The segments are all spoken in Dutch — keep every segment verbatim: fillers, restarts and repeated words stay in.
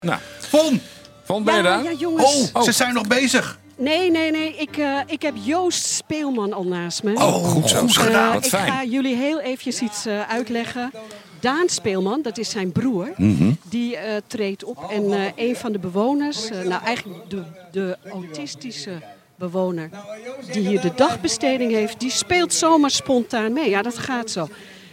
Nou, Von! Von, ben je daar? Ja, ja, jongens. Oh, ze zijn nog bezig. Nee, nee, nee. Ik, uh, ik heb Joost Speelman al naast me. Oh, goed zo. Goed gedaan. Uh, Wat ik fijn. ga jullie heel eventjes iets uh, uitleggen. Daan Speelman, dat is zijn broer, Mm-hmm. die uh, treedt op. En uh, een van de bewoners, uh, nou eigenlijk de, de autistische bewoner die hier de dagbesteding heeft, die speelt zomaar spontaan mee. Ja, dat gaat zo.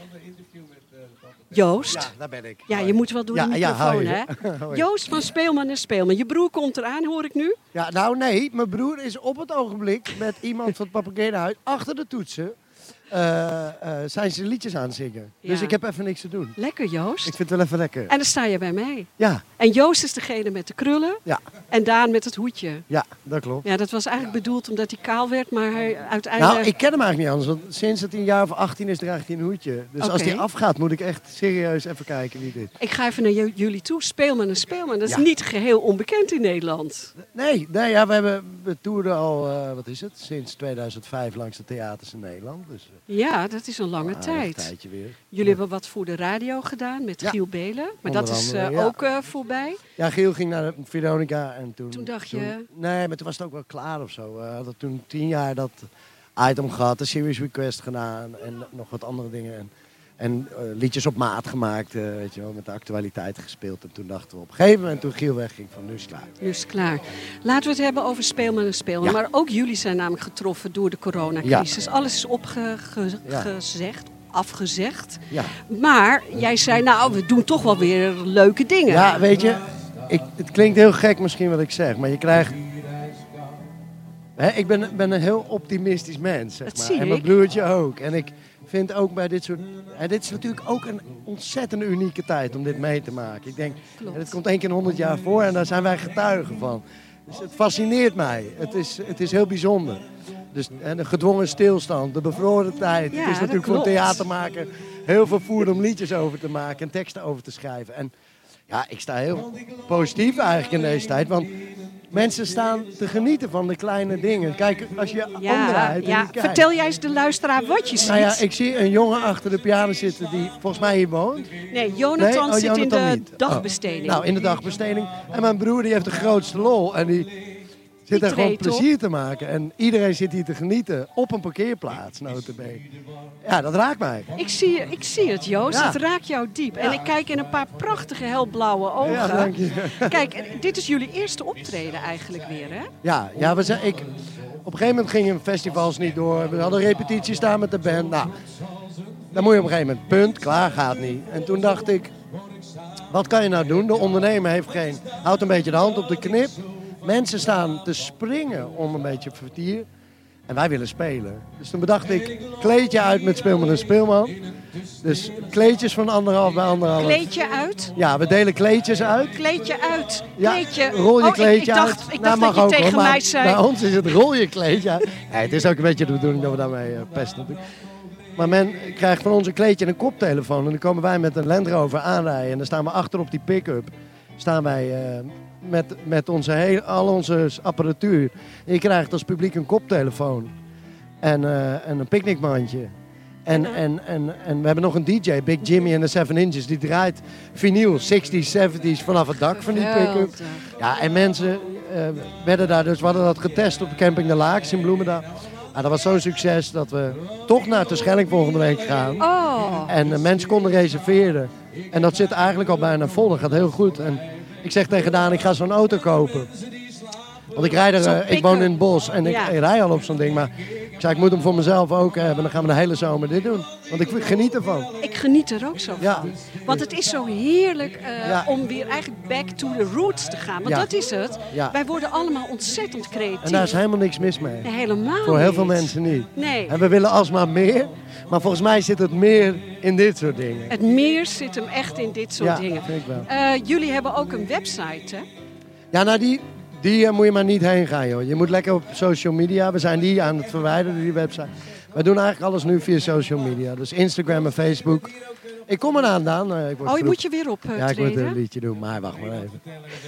Joost. Ja, daar ben ik. Ja, je moet wel door Ja, de ja, microfoon, hoi. hè? Hoi. Joost van Speelman en Speelman. Je broer komt eraan, hoor ik nu. Ja, nou nee, mijn broer is op het ogenblik met iemand van het Papagerenhuis achter de toetsen. Uh, uh, zijn ze liedjes aan het zingen. Ja. Dus ik heb even niks te doen. Lekker, Joost. Ik vind het wel even lekker. En dan sta je bij mij. Ja, En Joost is degene met de krullen ja, en Daan met het hoedje. ja, dat klopt. Ja, dat was eigenlijk bedoeld omdat hij kaal werd, maar hij uiteindelijk... Nou, ik ken hem eigenlijk niet anders. Want sinds het een jaar of achttien is, draagt hij een hoedje. Dus Oké. als hij afgaat, moet ik echt serieus even kijken wie dit. Ik ga even naar j- jullie toe. Speelman en Speelman. Dat is Ja. niet geheel onbekend in Nederland. Nee, nee ja, we, hebben, we toerden al, uh, wat is het, sinds tweeduizend vijf langs de theaters in Nederland. Dus, uh, Ja, dat is een lange aardig tijd. tijdje weer. Jullie hebben wat voor de radio gedaan met Ja. Giel Belen. Maar Onder dat is andere, uh, ja. ook uh, voorbij. Ja, Giel ging naar de Veronica en toen... Toen dacht je- Nee, maar toen was het ook wel klaar of zo. We hadden toen tien jaar dat item gehad, de Serious Request gedaan en nog wat andere dingen. En, en uh, liedjes op maat gemaakt, uh, weet je wel, met de actualiteit gespeeld. En toen dachten we op een gegeven moment, toen Giel wegging, van nu is het klaar. Nu is het klaar. Laten we het hebben over Speelman en Speelman. Ja. Maar ook jullie zijn namelijk getroffen door de coronacrisis. Alles is Ja. opgezegd, afgezegd. Ja, Maar jij zei, nou, we doen toch wel weer leuke dingen. ja weet je, ik, het klinkt heel gek misschien wat ik zeg, maar je krijgt... Hè, ik ben, ben een heel optimistisch mens, zeg Dat maar. zie En mijn ik. broertje ook. En ik vind ook bij dit soort... Hè, dit is natuurlijk ook een ontzettend unieke tijd om dit mee te maken. Ik denk, Klopt. het komt één keer in honderd jaar voor en daar zijn wij getuigen van. Dus het fascineert mij. Het is, het is heel bijzonder. Dus hè, de gedwongen stilstand, de bevroren tijd. Ja, het is dat natuurlijk voor een klopt. theatermaker heel veel voer om liedjes over te maken en teksten over te schrijven. En ja, ik sta heel positief eigenlijk in deze tijd, want mensen staan te genieten van de kleine dingen. Kijk, als je Ja, omdraait en ja. je kijkt. Vertel jij eens de luisteraar wat je ziet. Nou ja, ik zie een jongen achter de piano zitten die volgens mij hier woont. Nee, Jonathan Nee? Oh, zit Jonathan in de niet. dagbesteding. Oh. Nou, in de dagbesteding. En mijn broer die heeft de grootste lol. En die zit Die er gewoon treedt op. plezier te maken. En iedereen zit hier te genieten op een parkeerplaats, notabene. Ja, dat raakt mij. Ik zie, ik zie het, Joost. Ja. Het raakt jou diep. En ik kijk in een paar prachtige helblauwe ogen. Ja, dank je. Kijk, dit is jullie eerste optreden eigenlijk weer, hè? Ja, ja we zijn, ik, op een gegeven moment gingen festivals niet door. We hadden repetities staan met de band. Nou, dan moet je op een gegeven moment, punt, klaar, gaat niet. En toen dacht ik, wat kan je nou doen? De ondernemer heeft geen, houdt een beetje de hand op de knip. Mensen staan te springen om een beetje vertier. En wij willen spelen. Dus toen bedacht ik, kleedje uit met Speelman en Speelman. Dus kleedjes van anderhalf bij anderhalf. Kleedje uit. Ja, we delen kleedjes uit. Kleedje uit. Ja, Kleedje. rol je Oh, kleedje ik, ik dacht, uit. Ik Nou, dacht mag dat ook, je tegen hoor, maar mij zei... Bij ons is het rol je kleedje uit. Nee, het is ook een beetje de bedoeling dat we daarmee uh, pesten natuurlijk. Maar men krijgt van ons een kleedje en een koptelefoon. En dan komen wij met een Land Rover aanrijden. En dan staan we achter op die pick-up. Staan wij uh, met, met onze heel, al onze apparatuur. En je krijgt als publiek een koptelefoon. En, uh, en een picknickmandje. En, En, uh, en, en, en we hebben nog een D J, Big Jimmy en de Seven Inches. Die draait vinyl, zestig's, zeventig's vanaf het dak van die pick-up. Geweldig. Ja, en mensen uh, werden daar, dus we hadden dat getest op de camping De Laaks in Bloemendaal. Ja, dat was zo'n succes dat we toch naar Terschelling volgende week gaan. Oh. En uh, mensen konden reserveren. En dat zit eigenlijk al bijna vol, dat gaat heel goed. En ik zeg tegen Daan, ik ga zo'n auto kopen. Want ik, rijd er, Zo'n uh, ik pick-up. woon in het bos en ik, Ja. ik rij al op zo'n ding. Maar ik zei, ik moet hem voor mezelf ook hebben. Dan gaan we de hele zomer dit doen. Want ik geniet ervan. Ik geniet er ook zo van. Ja. Want het is zo heerlijk uh, Ja. om weer eigenlijk back to the roots te gaan. Want Ja. dat is het. Ja. Wij worden allemaal ontzettend creatief. En daar is helemaal niks mis mee. Nee, helemaal Voor heel veel niet. mensen niet. Nee. En we willen alsmaar meer. Maar volgens mij zit het meer in dit soort dingen. Het meer zit hem echt in dit soort Ja, dingen. vind ik wel. Uh, jullie hebben ook een website, hè? Ja, nou die, die uh, moet je maar niet heen gaan, joh. Je moet lekker op social media. We zijn die aan het verwijderen, die website. We doen eigenlijk alles nu via social media. Dus Instagram en Facebook. Ik kom eraan, Daan. Uh, ik word Oh, je vroeg- moet je weer op uh, Ja, ik moet treden? een liedje doen, maar wacht maar even.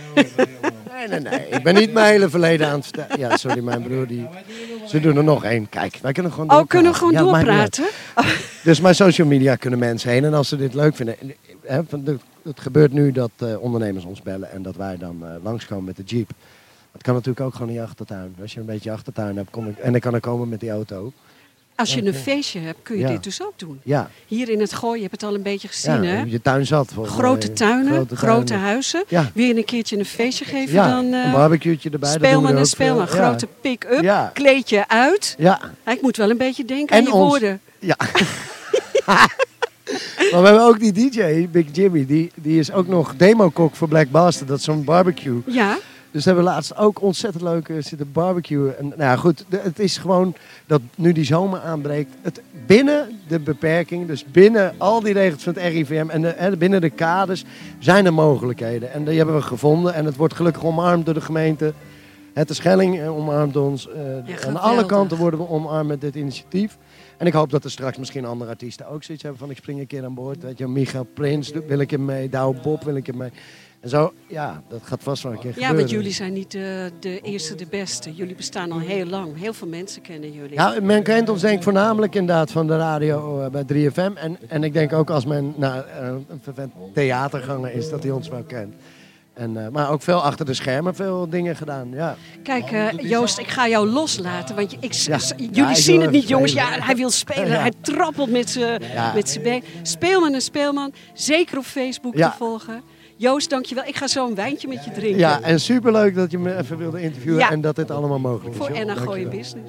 Nee, nee, nee. Ik ben niet mijn hele verleden aan het vertellen. Ja, sorry, mijn broer, die... Ze doen er nog één. Kijk, wij kunnen gewoon Oh, doorpraten. kunnen we gewoon Ja, maakt niet uit. doorpraten? Dus mijn social media kunnen mensen heen. En als ze dit leuk vinden... Hè, van de het gebeurt nu dat uh, ondernemers ons bellen en dat wij dan uh, langskomen met de jeep. Dat kan natuurlijk ook gewoon in je achtertuin. Als je een beetje achtertuin hebt kom ik, en ik kan er komen met die auto. Als je een feestje hebt, kun je Ja. dit dus ook doen. Ja, Hier in het Gooi, je hebt het al een beetje gezien, ja hè? je tuin zat. volgens Grote mij. tuinen, Grote grote tuinen. huizen. Ja. Wil je een keertje een feestje geven, Ja, dan een uh, barbecue'tje erbij. dat doen we speelman er en ook speelman. veel. Ja. Grote pick-up, Ja. kleedje uit. Ja, Ja, ik moet wel een beetje denken En aan je ons- woorden. ja. Maar we hebben ook die D J, Big Jimmy, die, die is ook nog demokok voor Black Bastard. Dat is zo'n barbecue. Ja, Dus hebben we laatst ook ontzettend leuk uh, zitten barbecuen. En, nou ja, goed, de- het is gewoon dat nu die zomer aanbreekt. Het, binnen de beperking, dus binnen al die regels van het R I V M en de, en binnen de kaders, zijn er mogelijkheden. En die hebben we gevonden. En het wordt gelukkig omarmd door de gemeente. Het de Schelling uh, omarmt ons. Uh, Ja, aan alle geweldig. kanten worden we omarmd met dit initiatief. En ik hoop dat er straks misschien andere artiesten ook zoiets hebben van ik spring een keer aan boord. Weet je, Michael Prins doe- wil ik er mee, Douwe Bob wil ik er mee. En zo, ja, dat gaat vast wel een keer ja gebeuren. want jullie zijn niet de, de eerste, de beste. Jullie bestaan al heel lang. Heel veel mensen kennen jullie. Ja, men kent ons denk ik voornamelijk inderdaad van de radio uh, bij drie F M. En, en ik denk ook als men naar uh, een vervent theaterganger is, dat hij ons wel kent. En, uh, maar ook veel achter de schermen, veel dingen gedaan, ja. Kijk, eh, Joost, ik ga jou loslaten. Want je, ik, Ja. s- jullie Ja, ik zien wil het niet, even jongens. spelen. Ja, hij wil spelen. Ja. Hij trappelt met zijn Ja. met zijn been. Speelman en speelman. Zeker op Facebook Ja. te volgen. Joost, dankjewel. Ik ga zo een wijntje met je drinken. Ja, en superleuk dat je me even wilde interviewen Ja. en dat dit allemaal mogelijk is. Voor joh. Enna Gooi Dankjewel. Business.